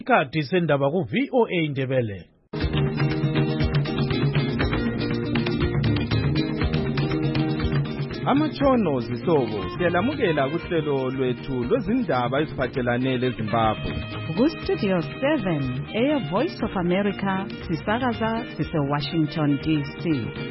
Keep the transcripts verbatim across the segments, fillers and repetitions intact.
Ikhathi sendaba ku V O A Ndebele. Amatshono zihlobo siyalamukela kuhlelo lwethu lwezindaba eziphathelane leZimbabwe. Ku Studio seven, Air Voice of America, sisakaza sise Washington D C.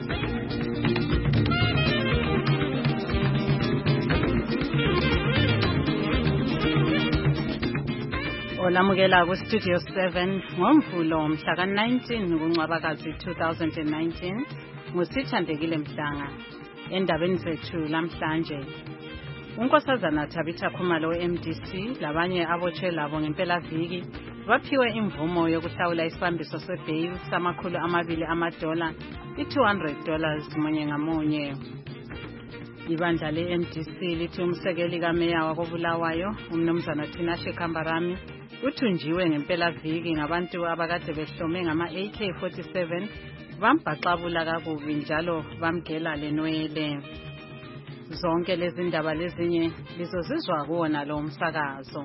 Olamukela ku Studio seven ngomvulo mhla ka nineteen kuNcwabakazi two thousand nineteen ngusithandekile Mhlanga. Endabeni zethu lamhlanje unkosazana Thabitha Khumalo we-M D C labanye abotshe labo ngempela viki baphiwe imvumo yokuhlawula isibambiso sebail samakhulu amabili amadola i-two hundred dollars munye ngamunye. Ibandla le-M D C lithi umsekeli kameya wakoBulawayo umnumzana Tinashe Kambarami uthunjiwe ngempela viki ngabantu abakade behlome ngama A K forty-seven bambhaxabula kakubi njalo bamgela lenwele. Zonke lezi ndaba lezinye lizozizwa kuwona lo msakazo.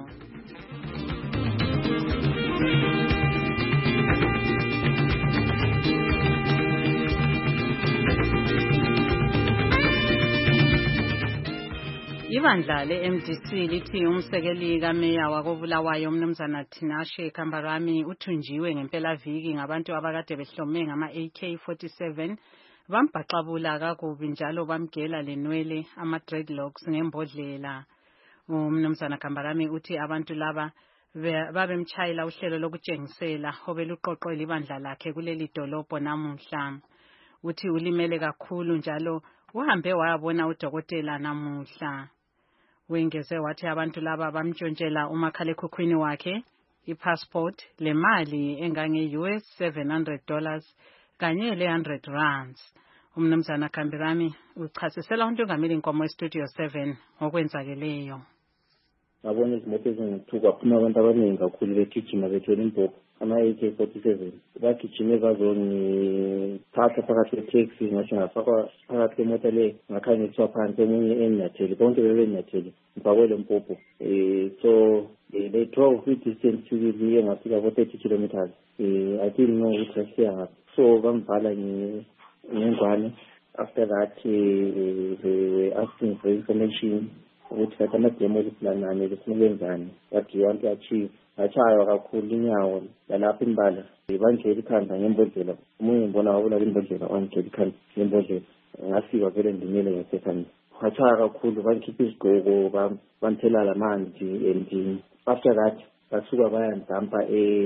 Ibandla le-M D C lithi umsekeli kameya wakoBulawayo umnumzana Tinashe Kambarami uthunjiwe ngempela viki ngabantu abakade behlome ngama A K forty-seven bambhaxabula kakubi njalo bamgela lenwele ama dreadlocks ngembodlela. Umnumzana Kambarami uthi abantu laba babemchayela uhlelo lokutshengisela obeluqoqwe libandla lakhe kuleli dolobho namuhla. Uthi ulimele kakhulu njalo uhambe wayabona udokotela namuhla. Wengeze wathi abantu laba bamtshontshela umakhalekhukhwini wakhe, i-passport, le mali engange U S seven hundred dollars kanye le one hundred rands. Umnumzana Kambarami uchasisela uNtungameli Nkomo e-Studio seven ngokwenzakeleyo. Ngabona izimoto ezingithuka phuma abantu abaningi kakhulu begijima bethwele impopho ama A K forty-seven bagijime bazongithatha phakathi kwe-taxi ngasho ngafakwa phakathi kwemoto le ngakhanyiswa phansi omunye enyatheli bonke bebenyatheli ngifakwe le mpopho um so they drove i-distance sibili engafika ko-thirty kilometers um I didn't know ukuthi asiya ngaphi so bamvala ngengwane. After that uh, they were asking for information ukuthi kathi amademo okusilanane lesinolenzani what do you want to achieve. Ngachaywa kakhulu inyawo lalapha imbala bandlela ikhanda ngembodlela umunye ngibona wabula imbodlela wangitshela ikhanda ngembodlela ngafika vele ndimele ngasekhanda ngachaywa kakhulu bangikhipha isigqoko banthelala lamanzi and after that basuka bayandampa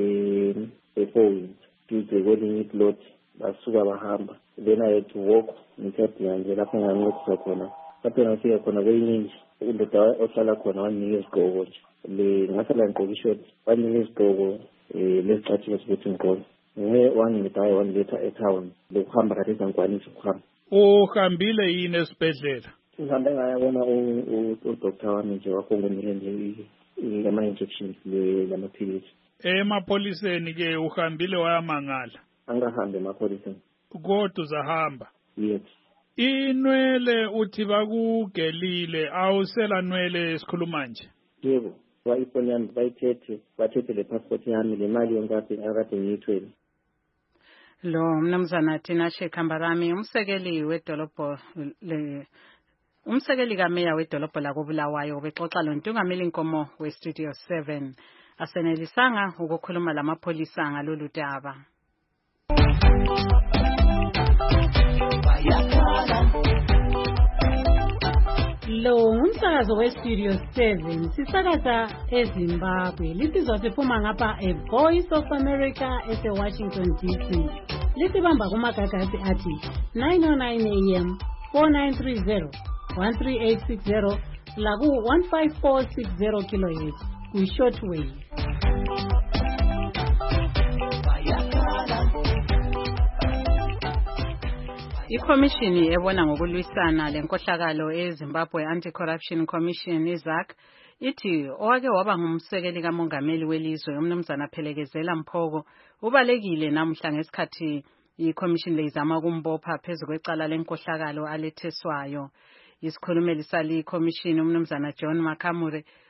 e-Foynes duze kwelinye iplot basuka bahamba then I had to walk ngithathe nje lapho nganqothisa khona lapho ngafika khona kweyiningi indoda ohlala khona wanginika isigqoko nje le ngasala ngigqoka ishort wanginika isigqoko um lesicathulo sokuthi ngigqoke nge wanginika hayi wangiletha etown lokuhamba kade sangikwanisa ukuhamba. Uhambile yini esibhedlela? Ngihambe ngayabona udoktar wami nje wakhongonile nje ama-injections lamaphilisi. Emapholiseni ke uhambile wayamangala? Angahambe emapholiseni. Kodwa uzahamba? Yes. Inwele uthi bakugelile awusela nwele esikhuluma nje? Yebo, ifoni yami bayithethe bathethe le passport yami le mali yonke akade ngiyithwele. Lo mnumzana Tinashe Kambarami umsekeli wedolobho le umsekeli kameya wedolobho lakoBulawayo ubexoxa lo Ntungameli Nkomo we-Studio seven asenelisanga ukukhuluma lamapholisa ngalolu daba. Lo umsakazo we-Studio seven sisakaza eZimbabwe lisizwa siphuma ngapha e-Voice of America ese-Washington D C. Lisibamba kumagagasi athi nine oh nine A M, four nine three zero, one three eight six zero laku one five four six zero kilohertz kwi-shortwave. Ikhomishini ebona ngokulwisana lenkohlakalo eZimbabwe Anti-Corruption Commission iZAC ithi owake waba ngumsekeli kamongameli welizwe umnumzana Phelekezela Mphoko ubalekile namuhla ngesikhathi ikhomishini lezama ukumbopha phezulu kwecala lenkohlakalo aletheswayo. Isikhulumeli sali ikhomishini umnumzana John Makamure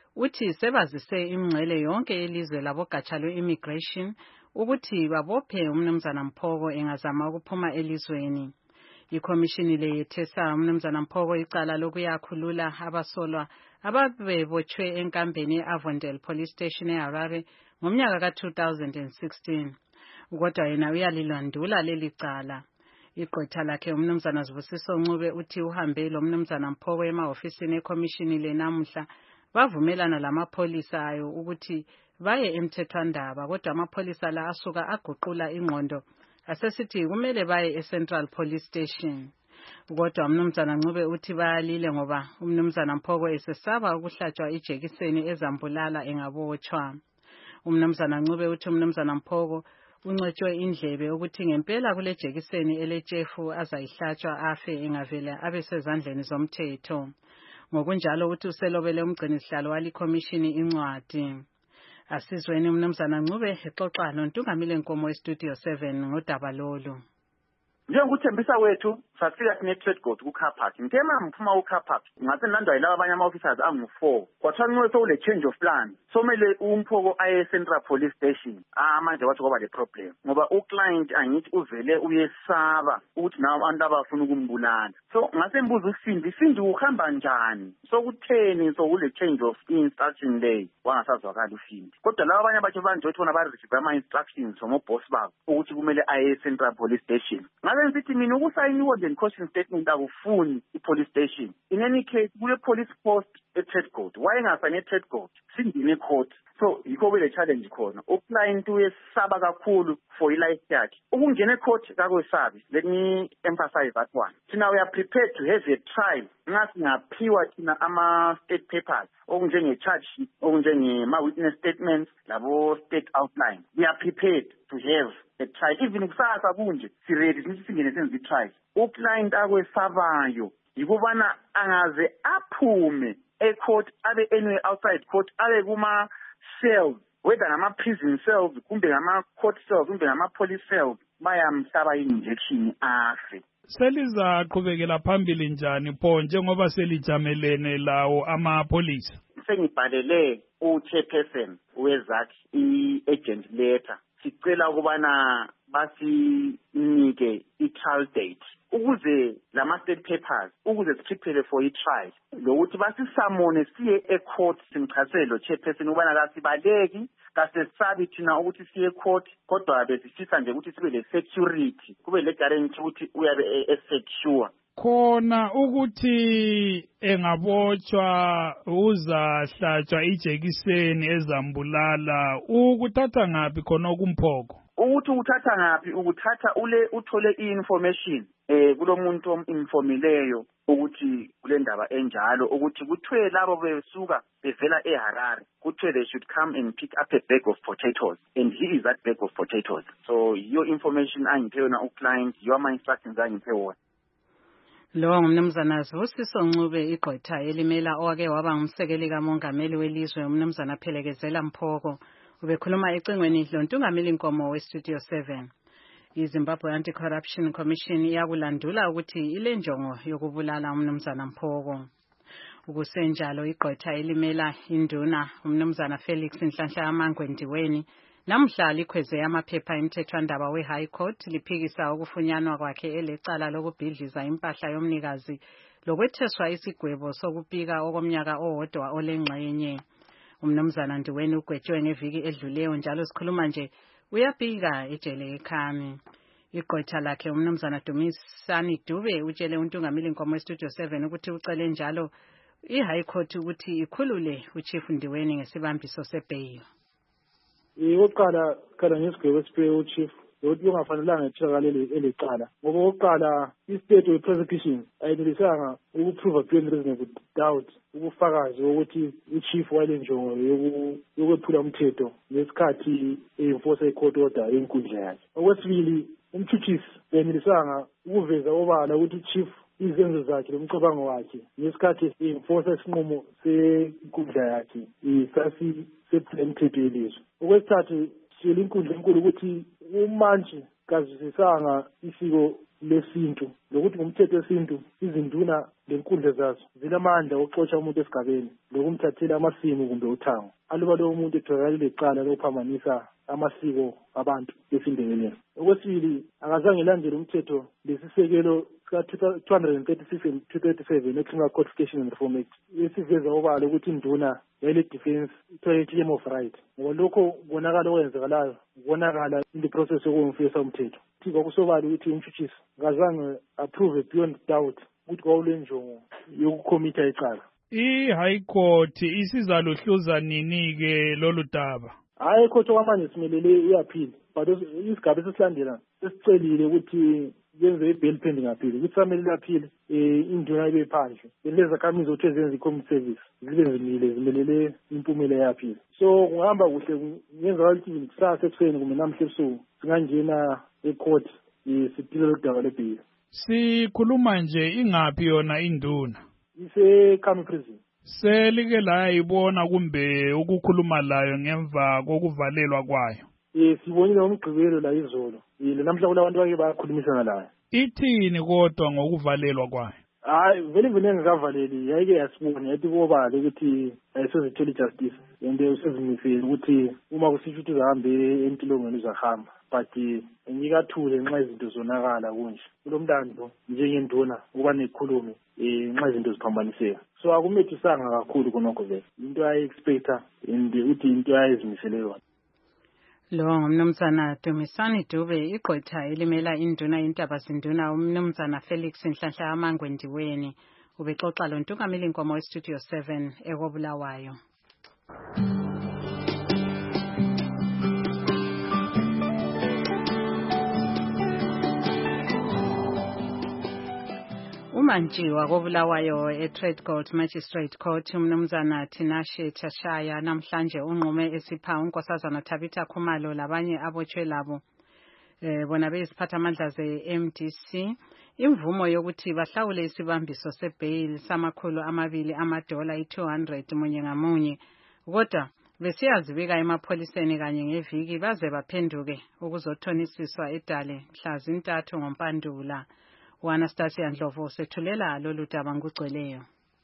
uthi sebazise imingcele yonke yelizwe labogatsha lwe-immigration ukuthi babophe umnumzana Mphoko engazama ukuphuma elizweni. Ikhomishini le yethesa umnumzana Mphoko icala lokuyakhulula abasolwa ababebotshwe enkambeni e-Avondale Police Station eHarare ngomnyaka ka two thousand sixteen. Kodwa yena uyalilandula leli cala. Igqwetha lakhe umnumzana Sibusiso Ncube uthi uhambe lo mnumzana Mphoko emahofisini ekhomishini le namuhla bavumelana lamapholisa ayo ukuthi baye emthethwandaba, kodwa amapholisa la asuka aguqula ingqondo asesithi kumele baye eCentral Police Station. Kodwa umnumzana Ncube uthi bayalile ngoba umnumzana Mphoko esesaba ukuhlatshwa ijekiseni ezambulala engabotshwa. Umnumzana Ncube uthi umnumzana Mphoko uncetshwe indlebe ukuthi ngempela kule jekiseni eletshefu azayihlatshwa afe engavela abesezandleni zomthetho. Ngokunjalo uthi uselobele umgcinisihlalo walikhomishini incwadi. Asizweni umnumzana Ncube exoxa noNtungamile Nkomo eStudio seven ngodaba lolu. Njengokuthembisa wethu safika sine-trade court ku-car park. Ngema mphuma ku-car park ngase nandwa yilaba abanye ama-officers angu four. Kwathiwa Ncube sowule change of plan. Somele uMphoko aye Central Police Station. Ah manje kwathi kwaba le problem. Ngoba uclient angithi uvele uyesaba ukuthi nawo abantu abafuna ukumbulala. So ngase mbuza uSindi, uSindi uhamba njani? So kutheni so kule change of instruction day wangasazwakala uSindi. Kodwa laba abanye abathi banjwe thona ba receive ama instructions from boss babo ukuthi kumele aye Central Police Station. Ngase ngithi mina ukusayiniwa the caution statement akufuni i-police station. In any case, kule police post e-trade court. Wayengafane e-trade court, singine court. So yikho le challenge khona. Uclient uyesaba kakhulu for i-life yakhe. Ukungena e-court kakwesabi. Let me emphasize that one. Thina we are prepared to have a trial. Ngaphiwa thina ama-state papers okunjenge-charge sheet, okunjengema-witness statements, labo state outline. We are prepared to have a trial. Even kusasa kunje siready sithi singene senze i-trial. Uclient akwesabayo yikubana angaze aphume e-court abe anywhere outside court abe kuma cells, whether ngama prison cells kumbe ngama court cells kumbe ngama police cells, bayamhlaba injection afe. Seliza qhubekela phambili njani pho njengoba selijamelene lawo amapolisa? Sengibhalele u-chairperson wezakhe i-agent letter. Sicela ukubana basinike i-trial date ukuze lama state papers ukuze sikhiphe for i-trial, lokuthi basisamone siye e-court simchasele lo chairperson ukubana kasibaleki kasesabi thina ukuthi siye e-court, kodwa besifisa nje ukuthi sibe le security, kube le guarantee ukuthi uyabe e-secure khona ukuthi engabotshwa uzahlatshwa ijekiseni ezambulala. Ukuthatha ngapi khona kuMphoko? Ukuthi uthatha ngapi? Ukuthatha ule uthole i-information eh kulomuntu ominformileyo ukuthi kule ndaba enjalo ukuthi kuthiwe labo besuka bevela eHarare, kuthiwe they should come and pick up a bag of potatoes, and he is that bag of potatoes. So your information angiphe yona uclient, your my instructions angiphe wona. Lo ngumnumzana Sibusiso Ncube, igqwetha elimela owake waba ngumsekeli kamongameli welizwe umnumzana Phelekezela Mphoko. Ubekhuluma ecingweni loNtungameli Nkomo weStudio seven. iZimbabwe Anti-Corruption Commission iyakulandula ukuthi ile njongo yokubulala umnumzana Mphoko. Ukusenjalo igqwetha elimela induna umnumzana Felix Nhlanhla Amangwendiweni namhla likhweze amaphepha emthethwandaba we-High Court liphikisa ukufunyanwa kwakhe elecala lokubhidliza impahla yomnikazi lokwetheswa isigwebo sokupika okomnyaka owodwa olengxenye. Umnumzana Ndiweni ugwetshwe ngeviki edluleyo njalo sikhuluma nje uyabika ejele eKhami. Igqwetha lakhe umnumzana Dumisani Dube utshele uNtungameli Nkomo eStudio seven ukuthi ucele njalo i-High Court ukuthi ikhulule uChief Ndiweni ngesibambiso sebail. Okokuqala khala ngesigwebo esipheke uChief ukuthi ungafanelanga ethikalele elecala ngoba okokuqala i-state of prosecution ayinelisanga ukuprove beyond reasonable doubt ubufakazi ukuthi uChief walenjongo yokwephula umthetho ngesikhathi enforce i-court order enkundla yakhe. Okwesibili, umthuthisi ayinelisanga ukuveza obala ukuthi uChief izenzo zakhe lomcabango wakhe ngesikhathi enforce isinqumo senkundla yakhe isasi seplemthetho yelizwe. Okwesithathu, siyela inkundla enkulu ukuthi umantshi kazwisisanga isiko lesintu lokuthi ngumthetho wesintu izinduna lenkundla zazo zilamandla okuxotsha umuntu esigabeni lokumthathela amasimu kumbe uthango aluba lowo muntu etholakale lecala lokuphambanisa amasiko abantu besindebeleni. Okwesibili, akazange elandele umthetho lesisekelo ka-two hundred thirty-six and two thirty-seven eCriminal Codification and Reform Act esiveza obala ukuthi induna yayile-defense ithola i-claim of right. Ngoba lokho kubonakala okwenzakalayo kubonakala in the process yokumfisa umthetho. Kuthi kwakusobala ukuthi umtshutshisi akazange approve beyond doubt ukuthi kwawule njongo yokukhomitha icala. I-High Court isizaluhluza nini-ke lolu daba? Hayi, ikhotho kwamanje simelele iyaphila but isigaba esisilandela sesicelile ukuthi yenze i-bail pending appeal ukuthi samele aphile um induna ibe phandle lezakhamizi ukuthi ezenza i-community service zibe zimile zimelele impumela yaphile. So kungahamba kuhle ngenzakala ukuthi kusasa ekuseni kumbe namhla ebusuku singangena ecourt siphile lo daba le-bail. Sikhuluma nje ingaphi yona induna? Ise-Kano prison. Selike la ibona kumbe ukukhuluma layo ngemva kokuvalelwa kwayo? Eh sibonile umgqibelo la izolo. Yile namhla kulabantu bake bakhulumisana layo. Ithini kodwa ngokuvalelwa kwayo? Hayi vele vele ngikavaleli yayike yasibona yathi kubala ukuthi ayisozithola justice and usezimisela ukuthi uma kusisho ukuthi uzahambe empilongweni uzahamba but ngikathule nxa izinto zonakala kunje kulomlando njengenduna kuba nekhulumi eh nxa izinto ziphambaniseka. So akumethisanga kakhulu konokho vele into ayi-expecta and uthi into ayizimisele yona. Lo ngumnumzana Dumisani Dube igqwetha elimela induna intabazinduna umnumzana Felix Nhlanhla Amangwendiweni ubexoxa lo ntungameli inkomo westudio seven ekobulawayo. uMantshiwa kobulawayo e-Trade Court Magistrate Court umnumzana Tinashe Tashaya namhlanje unqume esipha unkosazana Tabitha Khumalo labanye abotshwe labo eh bona beziphathamandla ze-M D C imvumo yokuthi bahlawule isibambiso sebail samakhulu amabili amadola i-two hundred munye ngamunye kodwa besiyazibika emapholiseni kanye ngeviki baze baphenduke ukuzothonisiswa edale mhla zintathu ngoMpandula. Anastasia Ndlovu sethulela lolu daba ngugcweleyo.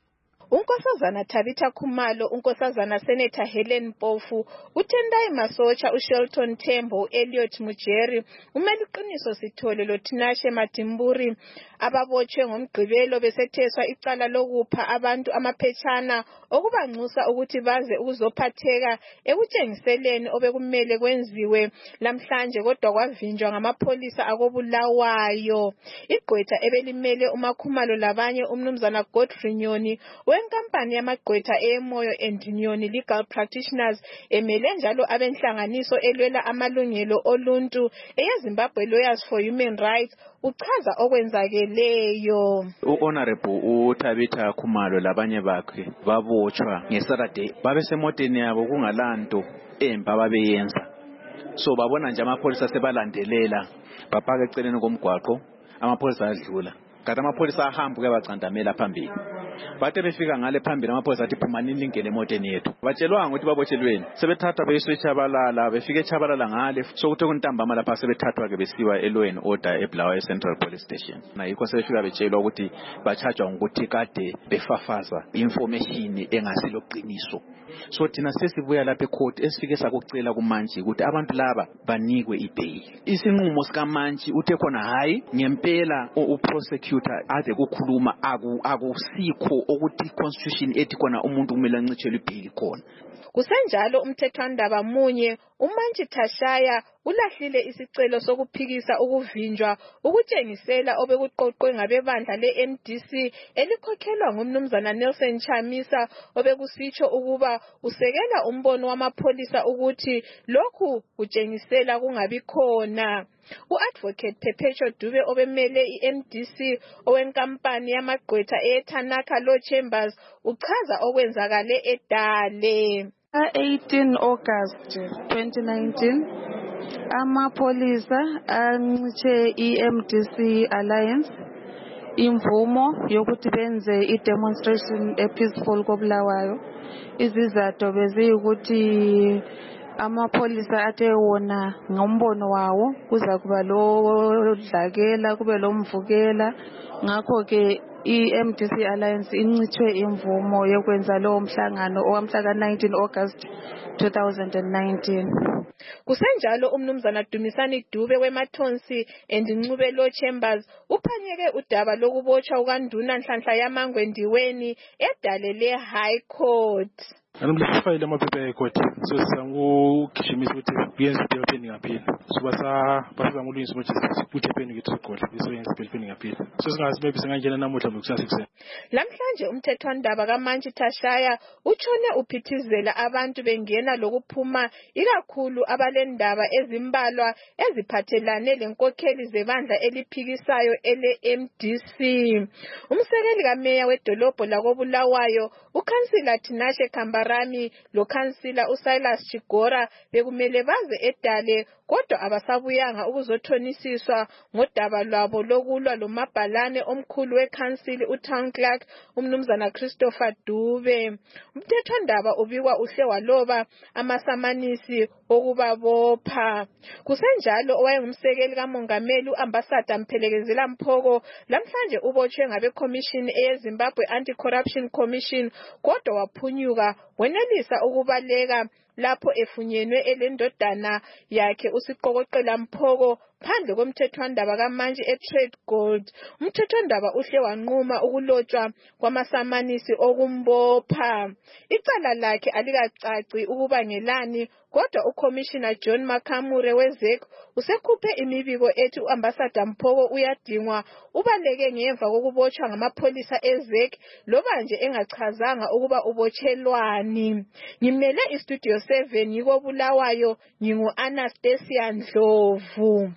Unkosazana Tabitha Khumalo, unkosazana Senator Helen Mpofu, uTendai Masocha, uShelton Tembo, Elliot Mujeri, umeliqiniso Sithole loTinashe Madimburi ababotshwe ngomgqibelo besetheswa icala lokupha abantu amaphetshana okubanxusa ukuthi baze ukuzophatheka ekutshengiseleni obekumele kwenziwe lamhlanje kodwa kwavinjwa ngamapholisa akobulawayo. Igqwetha ebelimele uMakhumalo labanye umnumzana Godfrey Nyoni wenkampani yamagqwetha eMoyo and Nyoni Legal Practitioners emele njalo abenhlanganiso elwela amalungelo oluntu eyeZimbabwe Lawyers for Human Rights uchaza okwenzakeleyo. U-Honorable uTabitha Khumalo labanye bakhe babotshwa ngeSaturday babesemoteni yabo kungalanto embi ababeyenza. So babona nje amapholisa sebalandelela bapaka eceleni komgwaqo amapholisa adlula. Kade amapholisa ahamba ke bacandamela phambili. Bathe befika ngale phambili amapholisa athi phumani ningene emoteni yethu. Batshelwanga ukuthi babotshelweni. Sebethatha beyiswechabalala befike echabalala ngale sokuthi kuntambama lapha sebethathwa ke besiwa eLaw and Order eBulawayo Central Police Station. Na yikho sebefika betshelwa ukuthi bachajwa ngokuthi kade befafaza information engasilo qiniso. So thina sesibuya lapha ecourt esifike sakucela kuMantshi ukuthi abantu laba banikwe ibail. Isinqumo sika Mantshi uthe khona hayi ngempela uprosecutor ade kukhuluma aku akusikho ukuthi constitution ethi khona umuntu kumele ancitshelwe ibail khona. Kusenjalo umthethwandaba munye uMantshi Tashaya ulahlile isicelo sokuphikisa ukuvinjwa ukutshengisela obekuqoqwe ngabebandla le-M D C elikhokhelwa ngumnumzana Nelson Chamisa obekusitsho ukuba usekela umbono wamapholisa ukuthi lokhu kutshengisela kungabi khona. U-Advocate Perpetual Dube obemele i-M D C owenkampani yamagqwetha eTanaka Law Chambers uchaza okwenzakale edale. eighteen August twenty nineteen amapolisa ancitshe i-M D C Alliance imvumo yokuthi benze i-demonstration e-peaceful koBulawayo. Izizathu beziyukuthi amapholisa athe wona ngombono wawo kuza kuba lo dlakela kube lo mvukela ngakho ke i-M D C Alliance incithwe imvumo yokwenza lowo mhlangano owamhla ka nineteen August two thousand nineteen. Kusenjalo umnumzana Dumisani Dube weMathonsi and Ncubelo Chambers uphanyeke udaba lokubotshwa ukanduna Nhlanhla yaMangwe Ndiweni edalele High Court. Anamlifile amaphepha ecourt so sangugijimisa ukuthi kuyenza impela pending appeal so basa basa ngulungisa ukuthi ukuthi pending it record so yenza impela pending appeal so singazi maybe singangena namuhla ngokusasa kuseni. Lamhlanje umthethwandaba kaMantshi Thashaya utshone uphithizela abantu bengena lokuphuma ikakhulu abalendaba ezimbalwa eziphathelane lenkokheli zebandla eliphikisayo ele M D C. Umsekeli kameya wedolobho lakoBulawayo ukansila Tinashe Kambarami lo kansila uSilas Chigora bekumele baze edale kodwa abasabuyanga ukuzothonisiswa ngodaba lwabo lokulwa lomabhalane omkhulu wekansili uTown Clerk umnumzana Christopher Dube. Umthethwandaba ubikwa uhle waloba amasamanisi okubabopha. Kusenjalo owayengumsekeli kamongameli uambassador Mphelekezela Mphoko lamhlanje ubotshwe ngabe commission eyeZimbabwe Anti-Corruption Commission kodwa waphunyuka wenelisa ukubaleka lapho efunyenwe elendodana yakhe uSiqokoqela Mphoko phandle komthethwandaba kaMantshi eTrade Gold. Umthethwandaba uhle wanquma ukulotshwa kwamasamanisi okumbopha. Icala lakhe alikacaci ukuba ngelani kodwa uCommissioner John Makamure weZEC usekhuphe imibiko ethi uambassador Mphoko uyadingwa ubaleke ngemva kokubotshwa ngamapholisa eZEC loba nje engachazanga ukuba ubotshelwani. Ngimele istudio seven yiko Bulawayo ngingu Anastasia Ndlovu.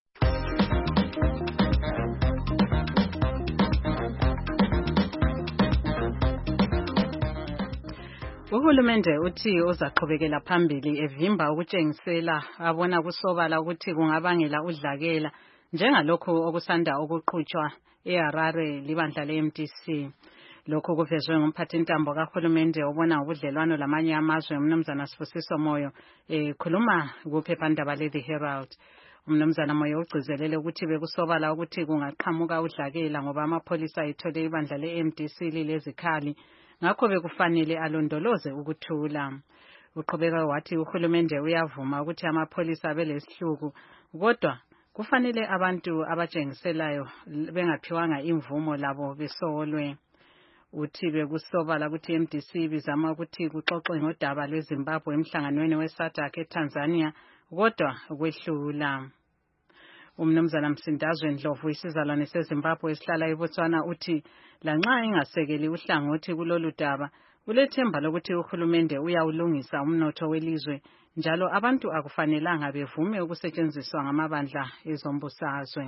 Uhulumende uthi uzaqhubekela phambili evimba ukutshengisela abona kusobala ukuthi kungabangela udlakela njengalokho okusanda ukuqhutshwa eHarare libandla le-M D C. Lokho kuvezwe ngumphathintambo kahulumende obona ubudlelwano lamanye amazwe umnumzana Sibusiso Moyo ekhuluma kuphephandaba le-The Herald. Umnumzana Moyo ugcizelele ukuthi bekusobala ukuthi kungaqhamuka udlakela ngoba amapholisa ethole ibandla le-M D C lilezikhali ngakho bekufanele alondoloze ukuthula. Uqhubeka wathi uhulumende uyavuma ukuthi amapholisa abelesihluku kodwa kufanele abantu abatshengiselayo bengaphiwanga imvumo labo besolwe. Uthi bekusobala ukuthi M D C bizama ukuthi kuxoxwe ngodaba lweZimbabwe emhlanganweni weSADC eTanzania kodwa kwehlula. Umnumzana Msindazwe Ndlovu isizalwane seZimbabwe esihlala eBotswana uthi lanxa engasekeli uhlangothi kulolu daba ulethemba lokuthi uhulumende uyawulungisa umnotho welizwe njalo abantu akufanelanga bevume ukusetshenziswa ngamabandla ezombusazwe.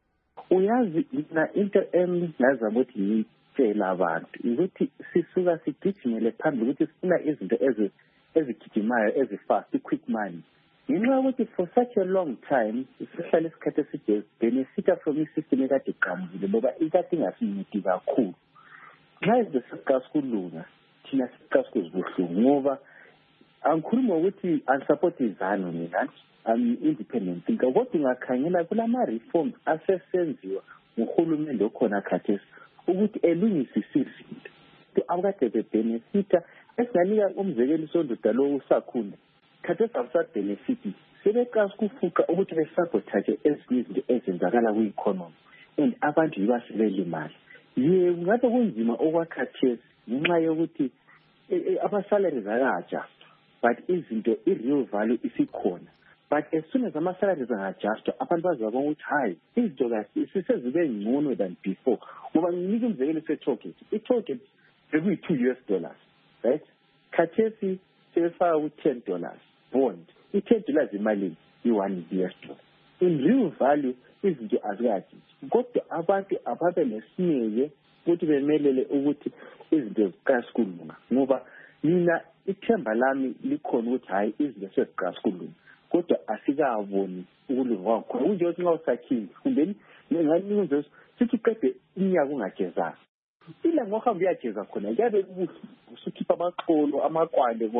Uyazi na into engaza ukuthi ngitshela abantu ukuthi sisuka sigijimele phambili ukuthi sifuna izinto ezi ezigijimayo ezifast quick money. Ngenxa yokuthi for such a long time isihlale isikhathi eside benefita from isystem ekade iqhamukile ngoba ikade ingasincedi kakhulu. Nxa izinto sesiqasikulunga thina siqasikuzibuhlungu ngoba angikhuluma ukuthi anisupport izanu mina I'm independent thinker kodwa ungakhangela kulama reforms asesenziwa nguhulumende okhona khathesi ukuthi elungise izinto abakade bebenefita esinganika umzekelo sondoda lo usakhunda khathesi abasabenefiti sebeqasa ukufuqa ukuthi besabotage ezinye izinto ezenzakala kwi-economy and abantu yibasebelimali. Ye kungabe kunzima okwakhathesi ngenxa yokuthi ama-salaries aka-adjust but izinto i-real value isikhona but as soon as ama-salaries anga-adjustwa abantu bazabona ukuthi hayi izinto kahle sisezibe ngcono than before ngoba nginika umzekelo se-tollgate. I-tollgate bekuyi-two U S dollars right khathesi sebefaka ku-ten dollars bond i-ten dollars imalini i-one U S dollar. In real value izinto azikathi kodwa abantu ababe nesineke ukuthi bemelele ukuthi izinto ziqasikulunga ngoba mina ithemba lami likhona ukuthi hayi izinto seziqasikulunga kodwa asikaboni ukulunga kwakhona kunje ukuthi nxa usakhile kumbe nganinzo sithi qede iminyaka ungagezanga ila ngohamba uyageza khona kuyabe usukhipha amaxolo amakwande konke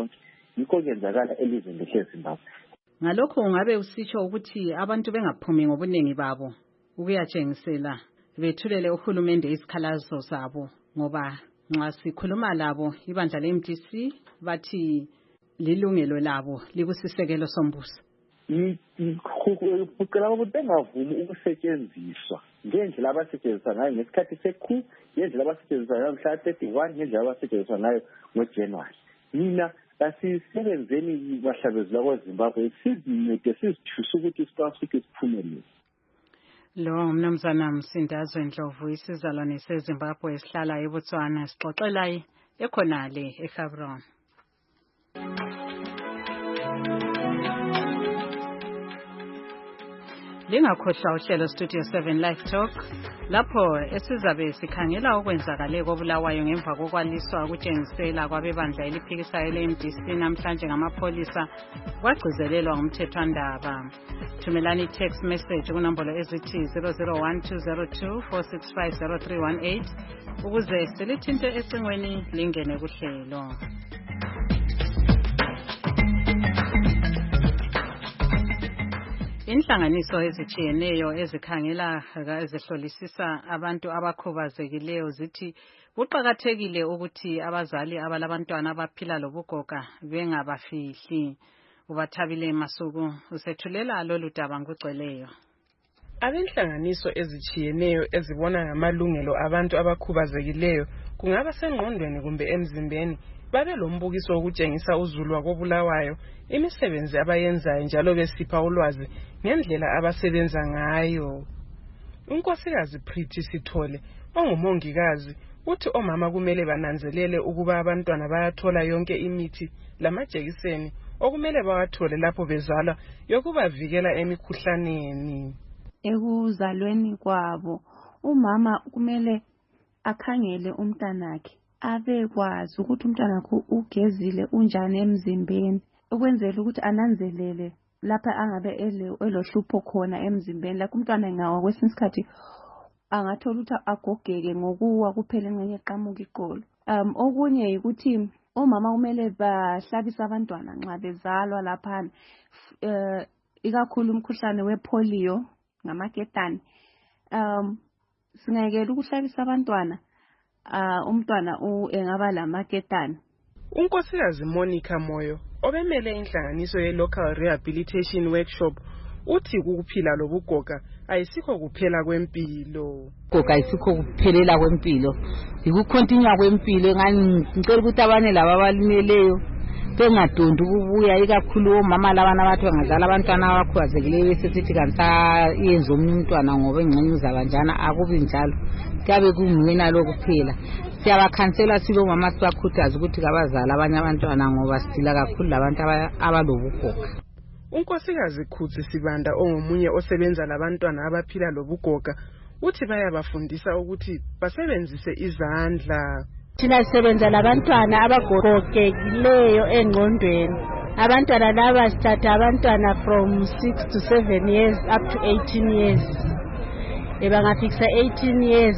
yikho kuyenzakala elizweni leZimbabwe. Ngalokho ungabe usitsho ukuthi abantu bengaphumi ngobuningi babo ukuyatshengisela bethulele uhulumende isikhalazo zabo, ngoba nxa sikhuluma labo ibandla le-M D C bathi lilungelo labo likusisekelo sombuso. Kucela ukuthi bengavumi ukusetshenziswa ngendlela abasetshenziswa ngayo ngesikhathi sekhu, ngendlela abasetshenziswa ngayo mhla thirty-one, ngendlela abasetshenziswa ngayo ngoJanuwari. Mina asisebenzeni bahlabezela kwaZimbabwe sizincede sizithuse ukuthi sikwazi ukuthi siphumelele. Lo mnumzana Msindazwe Ndlovu, isizalwane seZimbabwe esihlala eBotswana, sixoxela ekhonale eGaborone. Lingakhohlwa uhlelo Studio seven Live Talk lapho esizabe sikhangela okwenzakale koBulawayo ngemva kokwaliswa ukutshengisela kwabebandla eliphikisayo le-M D C namhlanje ngamapholisa kwagcizelelwa ngumthethwandaba. Thumelani text message kunombolo ezithi zero zero one two zero two four six five zero three one eight ukuze silithinte ecingweni lingene kuhlelo. Inhlanganiso ezitshiyeneyo ezikhangela ezihlolisisa abantu abakhubazekileyo zithi kuqakathekile ukuthi abazali abalabantwana abaphila lobugoga bengabafihli. Ubathabile Masuku usethulela lolu daba ngugcweleyo. Abenhlanganiso ezitshiyeneyo ezibona ngamalungelo abantu abakhubazekileyo kungaba sengqondweni kumbe emzimbeni babe lombukiso wokutshengisa uzulu koBulawayo imisebenzi abayenzayo njalo besipha ulwazi ngendlela abasebenza ngayo. Unkosikazi Pretty Sithole ongumongikazi uthi omama kumele bananzelele ukuba abantwana bayathola yonke imithi lamajekiseni okumele bawathole lapho bezalwa yokubavikela emikhuhlaneni. Ekuzalweni kwabo umama kumele akhangele umntanakhe abekwazi ukuthi umntanakhe ugezile unjani emzimbeni ukwenzela ukuthi ananzelele lapha angabe elohlupho khona emzimbeni. Lapho umntwana engawa kwesinye isikhathi angathola ukuthi agogeke ngokuwa kuphela engxenye eqamuka iqolo. Um okunye ukuthi omama kumele bahlabise abantwana nxa bezalwa lapha uh, ikakhulu umkhuhlane wepolio ngamaketane. Um singayekela ukuhlabisa abantwana uh, umntwana engaba lamaketane. Unkosikazi Monica Moyo obemele inhlanganiso ye-Local Rehabilitation Workshop uthi ukuphila lobugoga ayisikho kuphela kwempilo. Goga ayisikho kuphelela kwempilo, ikukontinua kwempilo. Ngani ngicela ukuthi abanye laba abalimeleyo bengadondi ukubuya ikakhulu omama labana abathi bangazala abantwana abakhubazekileyo besesithi kansa yenza omunye umntwana ngoba engxenye uzabanjana. Akubi njalo, kabe kungena lokuphela. Siyabakhansela silo mama sibakhuthaza ukuthi kabazala abanye abantwana ngoba sila kakhulu labantu abalobugoga. Unkosikazi Khutsi Sibanda ongomunye osebenza labantwana abaphila lobugoga uthi bayabafundisa ukuthi basebenzise izandla. Thina sisebenza labantwana abagogekileyo engqondweni. Abantwana laba sithatha abantwana from six to seven years up to eighteen years. Ebangafikisa eighteen years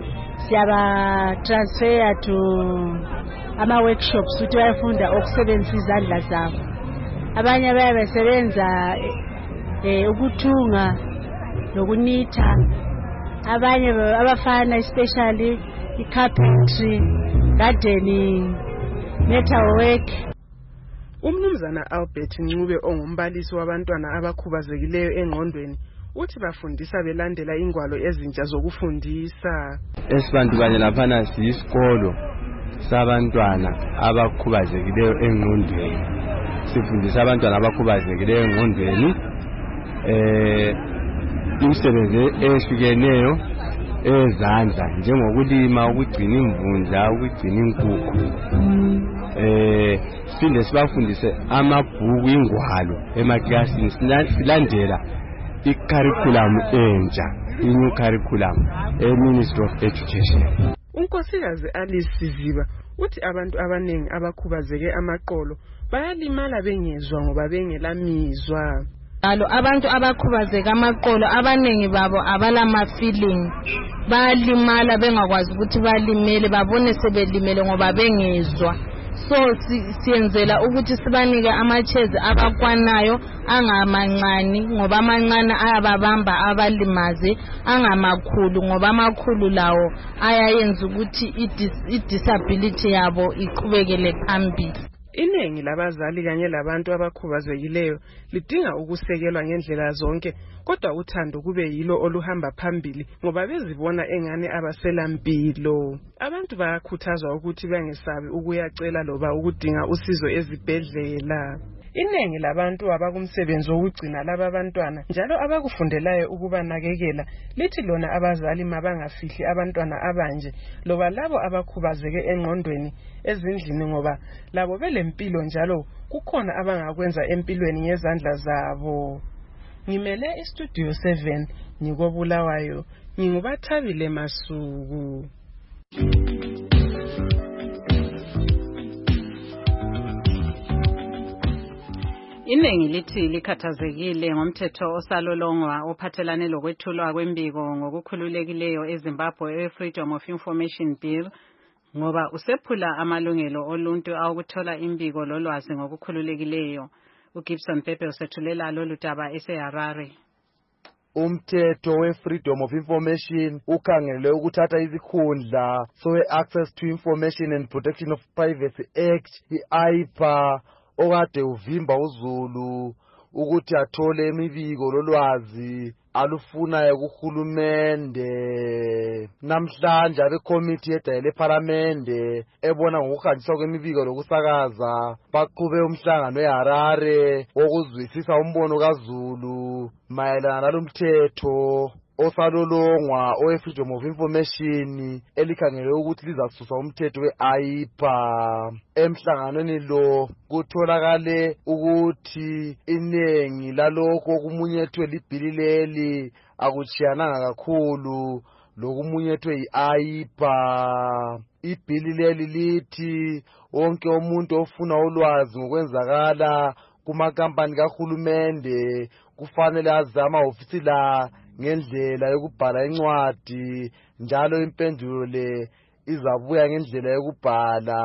siyaba transfer to ama workshops ukuthi bayafunda ukusebenzisa izandla zabo. Abanye bayabesebenza eh ukuthunga nokunitha. Abanye abafana especially i-carpentry, gardening, metalwork. Umnumzana Albert Ncube ongumbalisi wabantwana abakhubazekileyo engqondweni uthi bafundisa belandela ingwalo ezintsha zokufundisa. Esibantu kanye laphana siyisikolo sabantwana abakhubazekileyo engqondweni. Sifundisa abantwana abakhubazekileyo engqondweni eh imisebenzi ehlukeneyo ezandla njengokulima, ukugcina imvundla, ukugcina inkukhu. Eh sinde sibafundise amabhuku ingwalo emaklasini silandela i-curriculum entsha, i-new curriculum e-Ministry of Education. Unkosikazi Alice Siziba uthi abantu abanengi abakhubazeke amaqolo bayalimala bengezwa ngoba bengelamizwa. Alo abantu abakhubazeka amaqolo abanengi babo abalama feeling, balimala bengakwazi ukuthi balimele, babone sebelimele ngoba bengezwa. so siyenzela ukuthi sibanike ama-chairs abakwanayo angamancane ngoba amancane ayababamba abalimaze, angamakhulu ngoba amakhulu lawo ayayenza ukuthi i-disability yabo iqhubekele phambili. Iningi labazali kanye labantu abakhubazekileyo lidinga ukusekelwa ngendlela zonke, kodwa uthando kube yilo oluhamba phambili ngoba bezibona engane abaselampilo. Abantu bayakhuthazwa ukuthi bangesabi ukuyacela loba ukudinga usizo ezibhedlela. Iningi labantu abakumsebenzi wokugcina laba bantwana njalo abakufundelayo ukubanakekela lithi lona abazali mabangafihli abantwana abanje loba labo abakhubazeke engqondweni ezindlini ngoba labo belempilo njalo kukhona abangakwenza empilweni ngezandla zabo. Ngimele iStudio seven ngikobulawayo, ngingubathabile Masuku. Iningi lithi likhathazekile ngomthetho osalolongwa ophathelane lokwethulwa kwembiko ngokukhululekileyo eZimbabwe e-Freedom of Information Bill ngoba usephula amalungelo oluntu awukuthola imbiko lolwazi ngokukhululekileyo. uGibson Pepe usethulela lolu daba eseHarare. Umthetho we-Freedom of Information ukhangele ukuthatha izikhundla so-Access to Information and Protection of Privacy Act, i-I P A, okade uvimba uZulu ukuthi athole imibiko lolwazi alufunayo kuhulumende. Namhlanje abekomiti yedayile eParliamente ebona ngokuhanjiswa kwemibiko lokusakaza baqhube umhlangano eHarare wokuzwisisa umbono kaZulu mayelana nalomthetho osalolongwa owe-Freedom of Information elikhangele ukuthi lizasusa umthetho we-I P A. Emhlanganweni lo kutholakale ukuthi iningi lalokho okumunyethwe libhili leli akuchiyananga kakhulu lokumunyethwe yi-I P A. Ibhili leli lithi wonke umuntu ofuna ulwazi ngokwenzakala kumakampani kahulumende kufanele azama ofisi la ngendlela yokubhala incwadi, njalo impendulo le izabuya ngendlela yokubhala.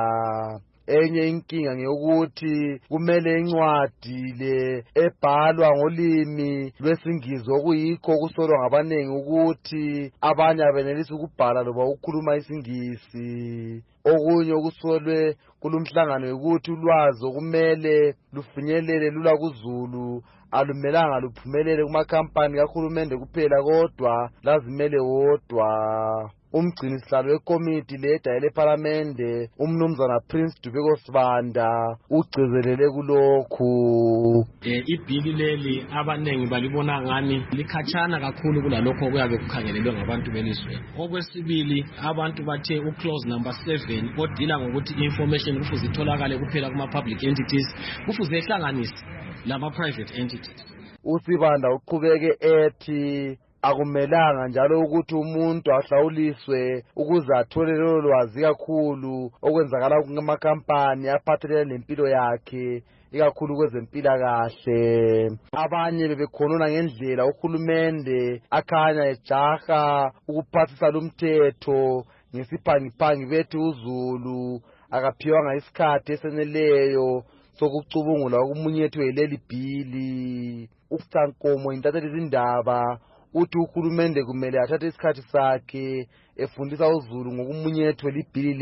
Enye inkinga ngeyokuthi kumele incwadi le ebhalwa ngolimi lwesingisi okuyikho kusolwa ngabanengi ukuthi abanye abenelisa ukubhala loba ukukhuluma isingisi. Okunye okusolwe kulumhlangano ukuthi ulwazi okumele lufinyelele lula kuZulu alumelanga luphumelele kumakhampani kahulumende kuphela kodwa lazimele wodwa. Umgcini sihlalo wekomiti ledayile eParliamente umnumzana Prince Dubeko Sibanda ugcizelele kulokhu. Eh ibhili leli abanengi balibona ngani likhatshana kakhulu kulalokho okuyabe kukhangelelwe ngabantu belizweni. Okwesibili abantu bathe uclause number seven odila ngokuthi information kufuze itholakale kuphela kuma public entities kufuze ehlanganise lama private entities. uSibanda uqhubeke ethi akumelanga njalo ukuthi umuntu ahlawuliswe ukuze athole lelo lwazi kakhulu okwenzakala kumakhampani aphathelene nempilo yakhe ikakhulu kwezempilakahle. Abanye bebekhonona ngendlela uhulumende akhanya ejaha ukuphathisa lumthetho ngesiphangi bethi uZulu akaphiwanga isikhathi eseneleyo sokucubungula ukumunyethwe leli bhili. Usankomo intatheli izindaba uthi uhulumende kumele athathe isikhathi sakhe efundisa uZulu ngokumunyethwe libhili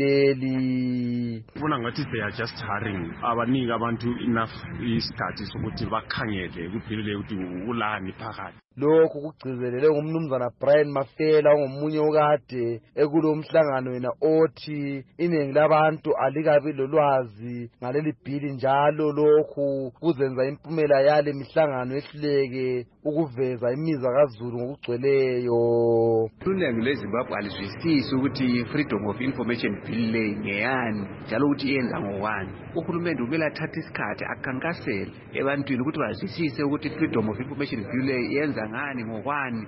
leli. Ubona ngathi they are just hurrying abanika abantu enough isikhathi sokuthi bakhangele kubhili leli ukuthi ulani phakathi. Lokhu kugcizelele ngumnumzana Brian Mafela ongomunye okade ekulo mhlangano yena othi iningi labantu alikabi lolwazi ngaleli bhili njalo lokhu kuzenza impumela yale mihlangano ehluleke ukuveza imizwa kaZulu ngokugcweleyo. Iningi leZimbabwe alizwisisi ukuthi Freedom of Information Bill le ngeyani njalo ukuthi yenza ngowani. Uhulumende kumele athathe isikhathi akankasele ebantwini ukuthi bazwisise ukuthi Freedom of Information Bill le yenza ngani ngokwani.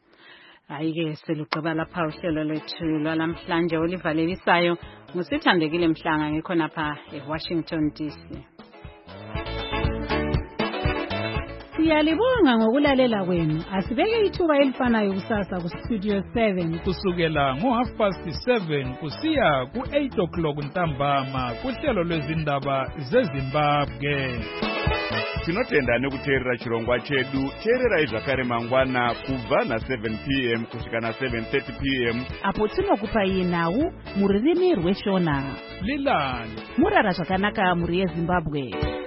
Ayike selugqiba lapha uhlelo lwethu lwalamhlanje olivalelisayo ngusithandekile Mhlanga ngikho napha eWashington D C. Siyalibonga ngokulalela kwenu. Asibeke ithuba elifanayo kusasa ku Studio seven kusukela ngo half past seven kusiya ku eight o'clock ntambama kuhlelo lwezindaba zeZimbabwe. Tinotenda nekuteerera chirongwa chedu. Teererai zvakare mangwana kubva na seven p m kusvika na seven thirty p m apo tinokupai nhau mururimi rweshona. Lilani murara zvakanaka muri yeZimbabwe.